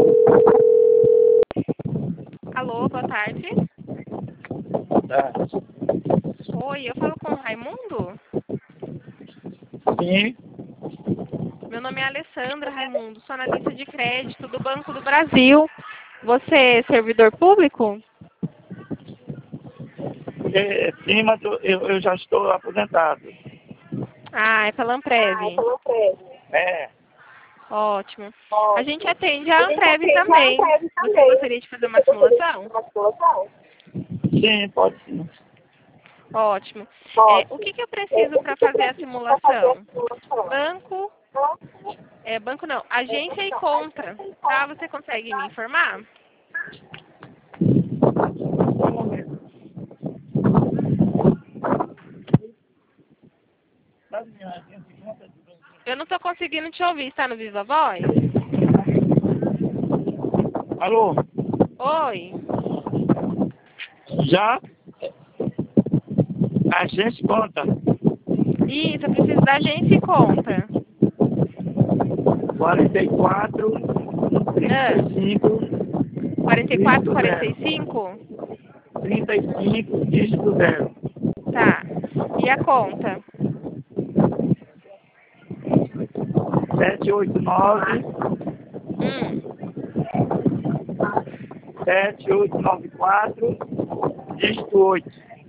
Alô, boa tarde. Tá. Oi, eu falo com o Raimundo? Sim. Meu nome é Alessandra Raimundo, sou analista de crédito do Banco do Brasil. Você é servidor público? Sim, mas eu já estou aposentado. Ah, é pela Amprev. É. Ótimo. A gente atende a Amprev também. Você gostaria de fazer uma simulação? Sim, pode sim. Ótimo. O que eu preciso para fazer a simulação? Banco não, agência e conta. Tá? Você consegue me informar? Um momento. Sabe minha agência de conta? Eu não estou conseguindo te ouvir. Está no Viva Voz? Alô? Oi. Já? Agência conta. Isso, eu preciso da agência e conta. 44, Ah, 35, 44, dígito 0. 45? 35, dígito 0. Tá. E a conta? 789, Hum, 7894, dígito 8.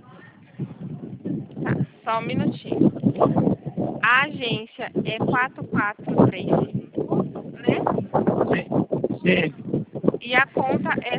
tá. Só um minutinho. A agência é 4435, né? Sim. E a conta é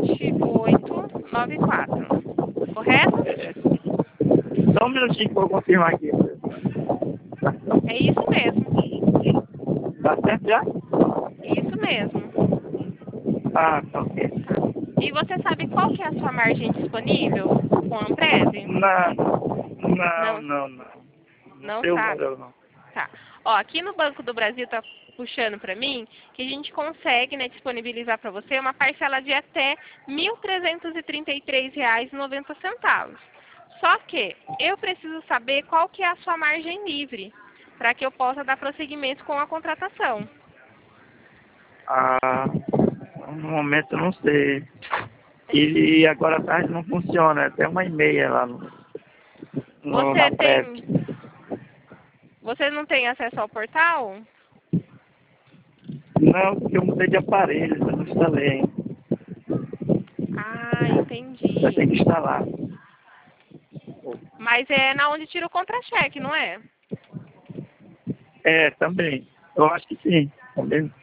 7894. Correto? Só um minutinho que eu vou confirmar aqui. É isso mesmo. Tá certo já? Isso mesmo. Ah, tá ok. Tá. E você sabe qual que é a sua margem disponível com a Amprev? Não, Não, não. Não não sei o sabe. número, não. Tá. Ó, aqui no Banco do Brasil tá puxando para mim que a gente consegue, né, disponibilizar para você uma parcela de até R$ 1.333,90. Só que eu preciso saber qual que é a sua margem livre para que eu possa dar prosseguimento com a contratação. Ah, no momento eu não sei. E agora à tarde não funciona, é até 1h30 lá na Você PrEP. tem, você não tem acesso ao portal? Não, porque eu mudei de aparelho, eu não instalei ainda. Ah, Vai ter entendi. que instalar. Mas é na onde tira o contra-cheque, não é? É, também. Eu acho que sim, também.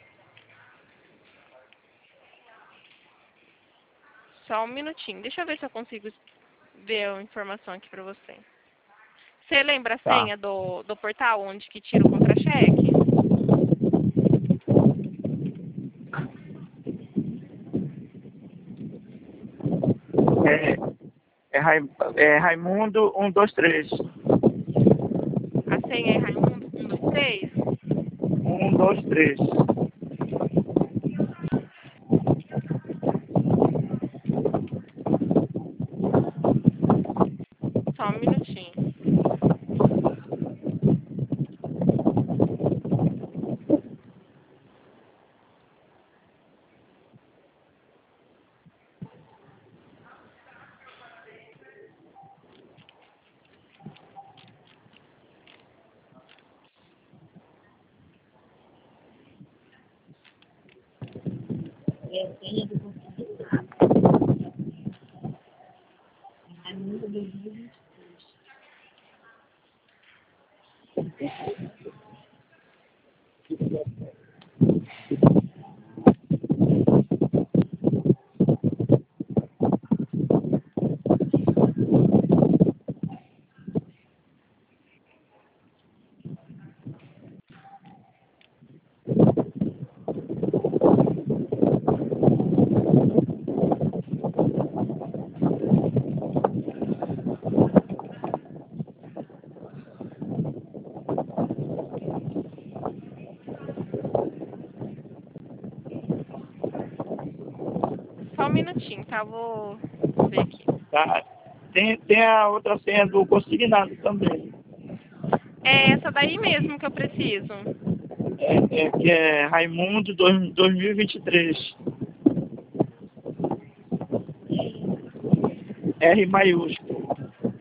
Só um minutinho. Deixa eu ver se eu consigo ver a informação aqui para você. Você lembra a Tá. senha do portal onde que tira o contra-cheque? É Raimundo 123. A senha é Raimundo 123? 123. Só um minutinho. Só um minutinho, tá? Vou ver aqui. Tá? Tem a outra senha do consignado também. É essa daí mesmo que eu preciso. Que é Raimundo 2023. R maiúsculo.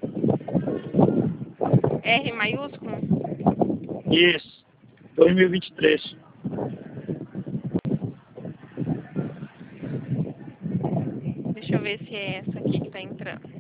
R maiúsculo? Isso. 2023. Deixa eu ver se é essa aqui que tá entrando.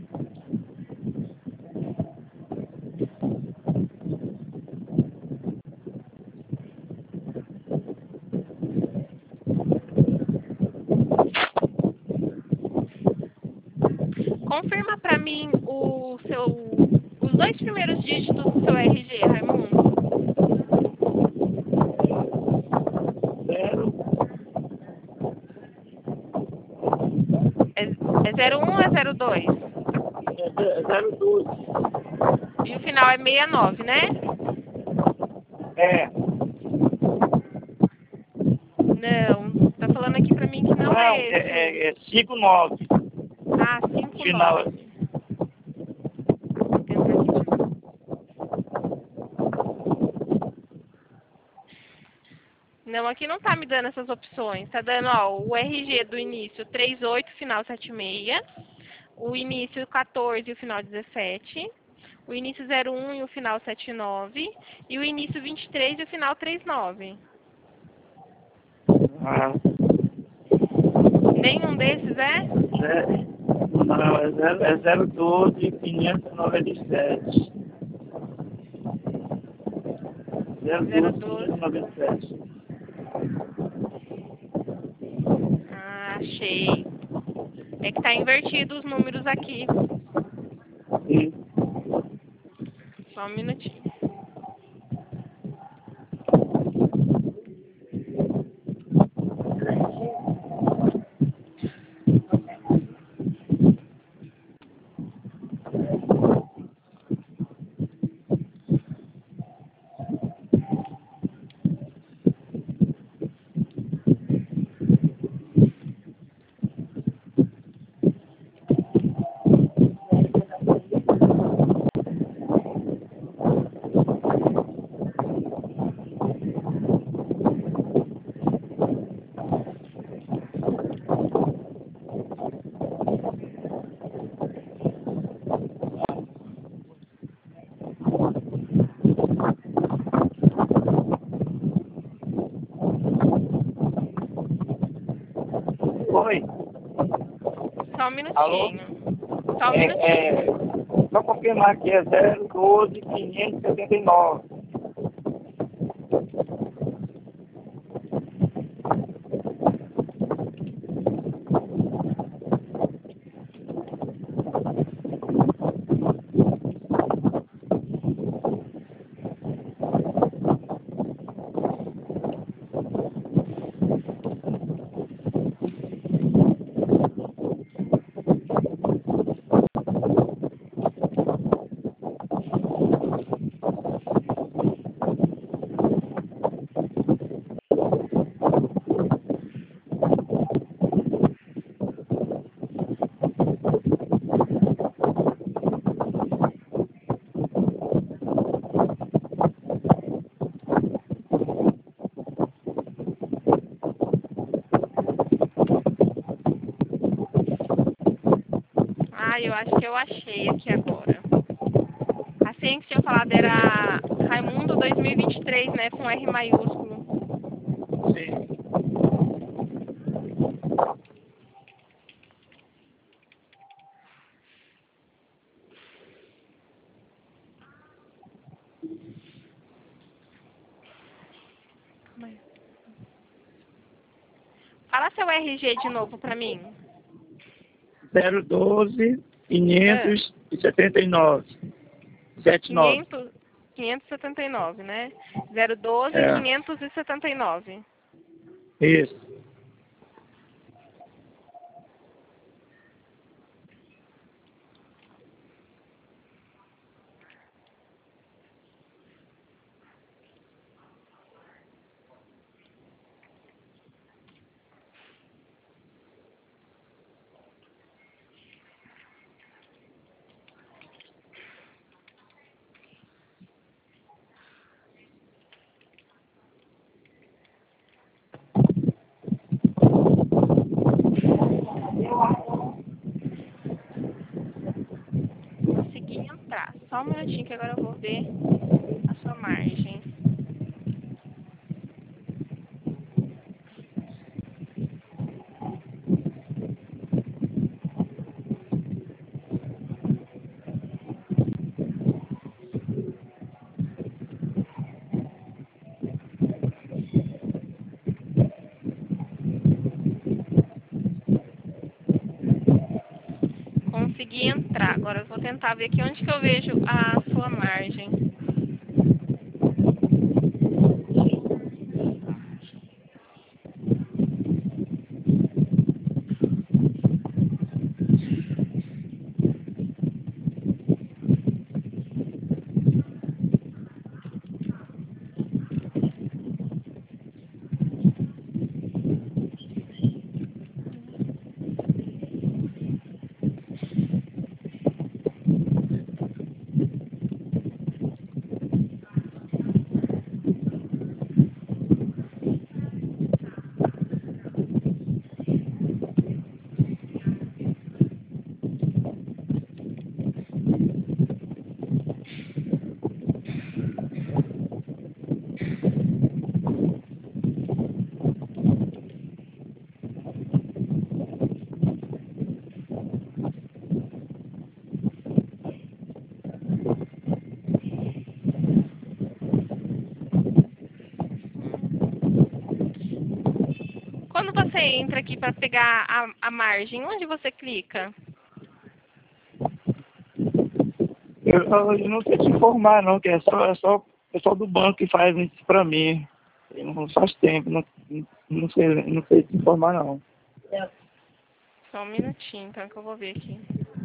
Confirma pra mim os dois primeiros dígitos do seu RG, Raimundo. É 01 ou é 02? É 012. E o final é 69, né? É. Não, tá falando aqui pra mim que não Não, é esse. é 59. Ah, Final. 59. Vou tentar aqui de novo. Não, aqui não tá me dando essas opções. Tá dando, ó, o RG do início 38, final 76. O início 14 e o final 17. O início 01 e o final 79. E o início 23 e o final 39. Ah, Nenhum desses é? não, é 012 597. 012 012. 597. Ah, achei. É que tá invertido os números aqui. Sim. Só um minutinho. Oi. Só um Alô? minutinho. Só um minutinho. Só confirmar aqui, é 012 579. Ah, eu acho que eu achei aqui agora. A senha que tinha falado era Raimundo 2023, né? Com R maiúsculo. Sim. Fala seu RG de novo pra mim. 012 Ah, 579. 79. 579, né? 012 É. 579. Isso. um minutinho que agora eu vou ver a sua margem. Consegui entrar. Agora eu vou tentar ver aqui onde que eu vejo a sua margem. Quando você entra aqui para pegar a margem, onde você clica? Eu não sei te informar, não, que é só o pessoal do banco que faz isso pra mim. Não faz tempo, não sei te informar, não. Só um minutinho, então, que eu vou ver aqui.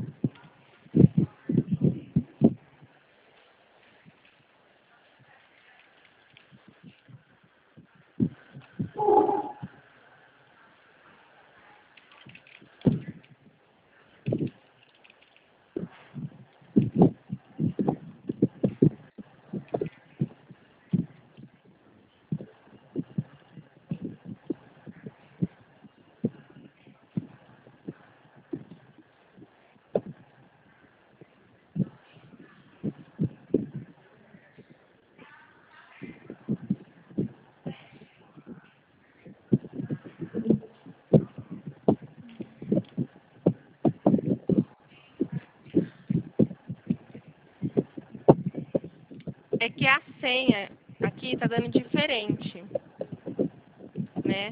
É que a senha aqui tá dando diferente, né?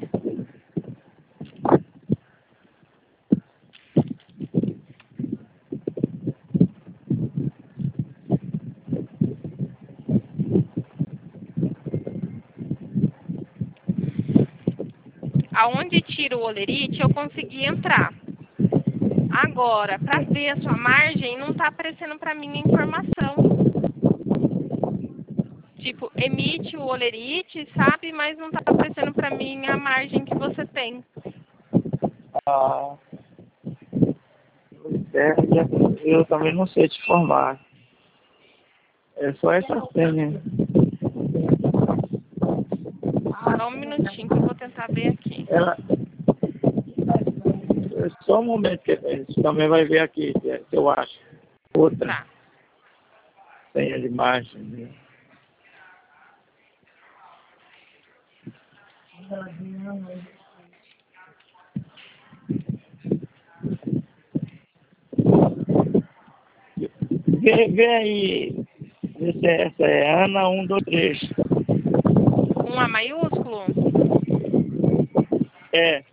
Aonde tira o olerite, eu consegui entrar. Agora, para ver a sua margem, não tá aparecendo para mim a informação. Tipo, emite o olerite, sabe? Mas não tá aparecendo para mim a margem que você tem. Ah, eu também não sei te informar. É só essa senha. Só um minutinho que eu vou tentar ver aqui. Ela, é só um momento que você também vai ver aqui, que eu acho. Outra Tá. senha de margem. Né? Vê aí, vê se essa é Ana 123. Um A maiúsculo? É.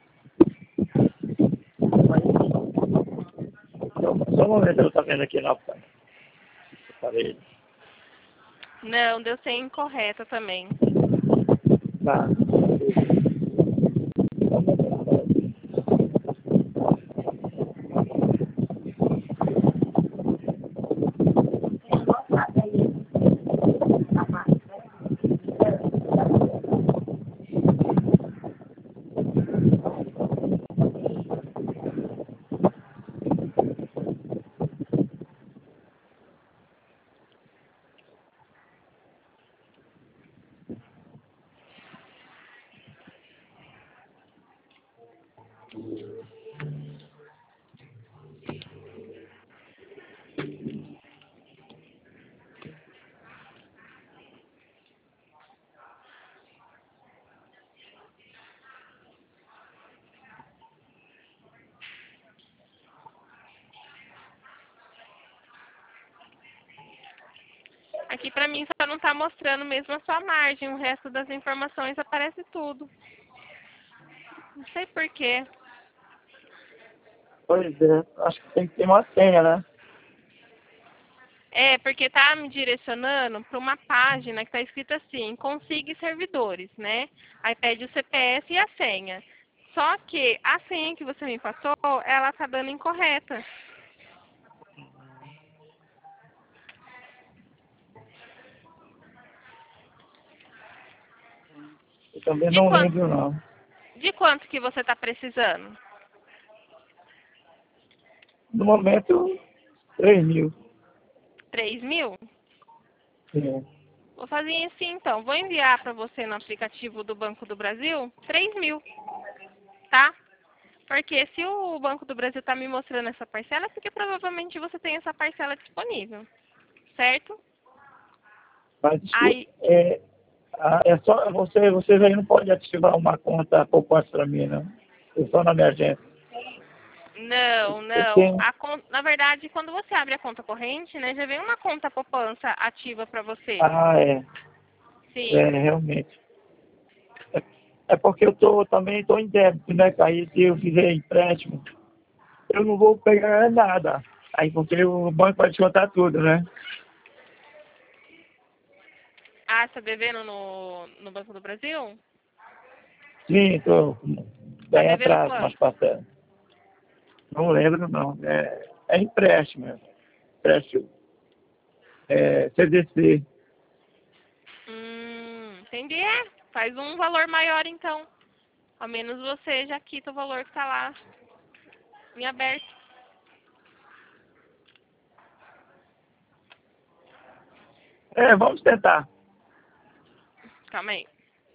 Só um momento, eu tô vendo aqui na parede. Não, deu ser incorreta também. Tá. Aqui pra mim só não tá mostrando mesmo a sua margem, o resto das informações aparece tudo. Não sei porquê. Pois é, acho que tem que ter uma senha, né? É, porque tá me direcionando para uma página que tá escrita assim, consiga servidores, né? Aí pede o CPF e a senha. Só que a senha que você me passou, ela tá dando incorreta. Eu também De não quanto, lembro, não. de quanto que você tá precisando? No momento, 3.000. 3.000? Sim. Vou fazer assim então. Vou enviar para você no aplicativo do Banco do Brasil 3.000, tá? Porque se o Banco do Brasil tá me mostrando essa parcela, é porque provavelmente você tem essa parcela disponível, certo? Mas desculpa, Aí, é só vocês aí não podem ativar uma conta poupança para mim, não. É só na minha agência. não, Eu não. tenho. Na verdade, quando você abre a conta corrente, né, já vem uma conta poupança ativa para você. Ah, Sim. realmente. É, é porque também estou em débito, né? Aí se eu fizer empréstimo, eu não vou pegar nada. Aí porque o banco vai descontar tudo, né? Ah, está devendo no Banco do Brasil? Sim, estou Tá bem devendo atrás, mas quanto? passando. Não lembro, não. É empréstimo. Empréstimo. CDC. Entendi. É, faz um valor maior então. Ao menos você já quita o valor que tá lá em aberto. Vamos tentar. Calma aí.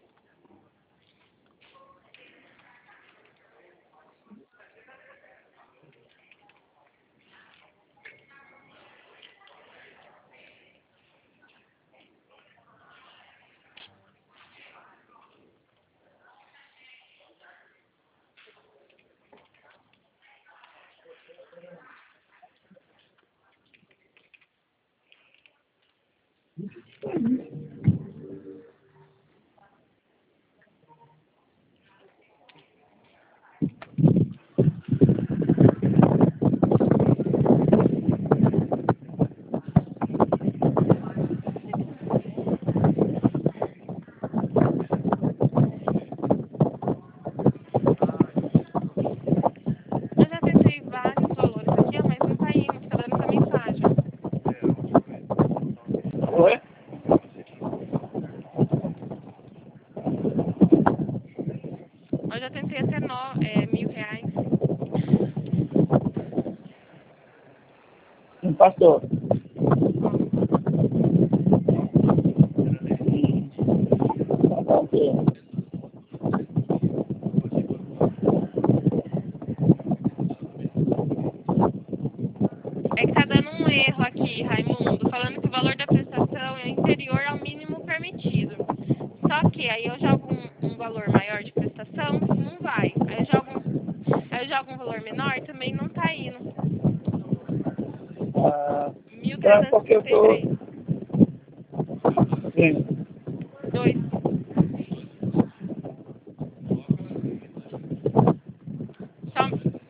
Eu já tentei vários valores aqui, ó, mas não tá indo, fica dando essa mensagem. Oi? Eu já tentei até R$ 1.000. Não passou. Ó. Tá ok. É que tá dando um erro aqui, Raimundo, falando que o valor da prestação é inferior ao mínimo permitido. Só que aí eu jogo um valor maior de prestação, não vai. Aí eu jogo um valor menor, também não tá indo. Ah, Mil então é trezentos e porque eu trinta e tô. três. Sim. Dois. Só,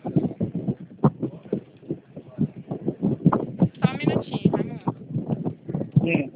só um minutinho, Raimundo. Sim.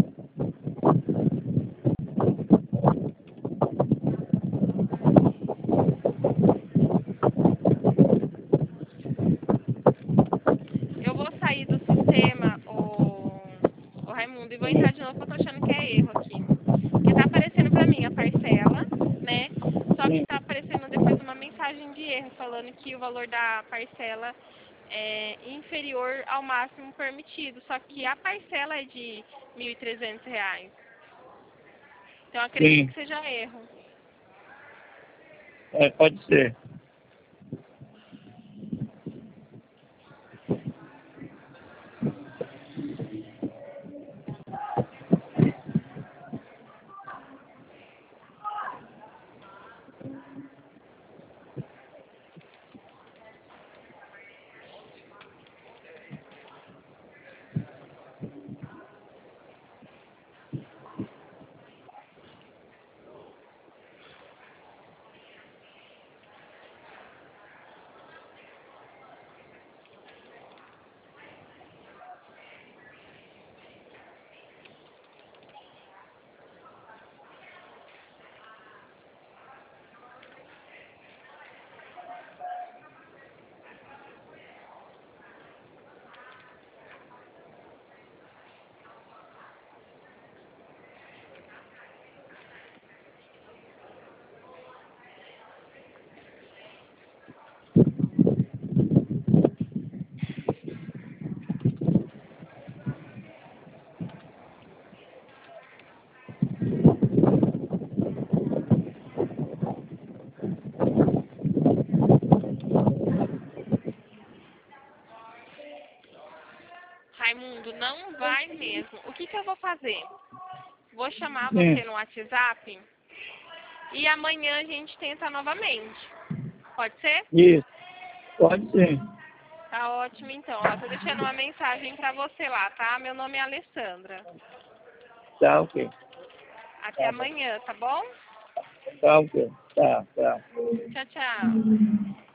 Eu vou sair do sistema, o Raimundo, e vou entrar de novo, porque eu tô achando que é erro aqui. Porque tá aparecendo pra mim a parcela, né? Só que Sim. tá aparecendo depois uma mensagem de erro, falando que o valor da parcela é inferior ao máximo permitido. Só que a parcela é de R$ 1.300. Então eu acredito Sim. que seja erro. Pode ser. que eu vou fazer? Vou chamar você no WhatsApp e amanhã a gente tenta novamente. Pode ser? Isso, pode ser. Tá ótimo, então. Ó, tô deixando uma mensagem pra você lá, tá? Meu nome é Alessandra. Tá, ok. Até amanhã, tá bom? Tá, ok. Tá, tá. Tchau, tchau.